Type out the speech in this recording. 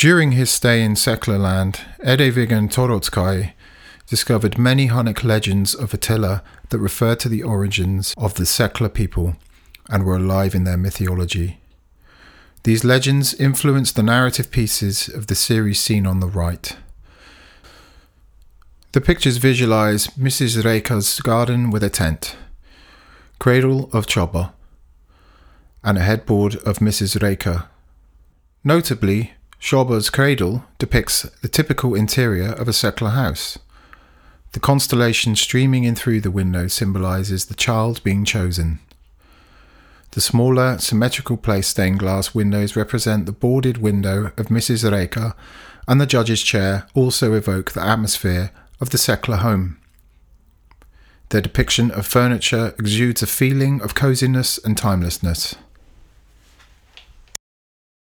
During his stay in Sekla land, Edevigan Torotskai discovered many Hunnic legends of Attila that refer to the origins of the Sekla people and were alive in their mythology. These legends influenced the narrative pieces of the series seen on the right. The pictures visualize Mrs. Reka's garden with a tent, cradle of Choba, and a headboard of Mrs. Reka. Notably, Choba's cradle depicts the typical interior of a Sekla house. The constellation streaming in through the window symbolizes the child being chosen. The smaller, symmetrical placed stained glass windows represent the boarded window of Mrs. Reka, and the judge's chair also evoke the atmosphere of the Sekla home. Their depiction of furniture exudes a feeling of coziness and timelessness.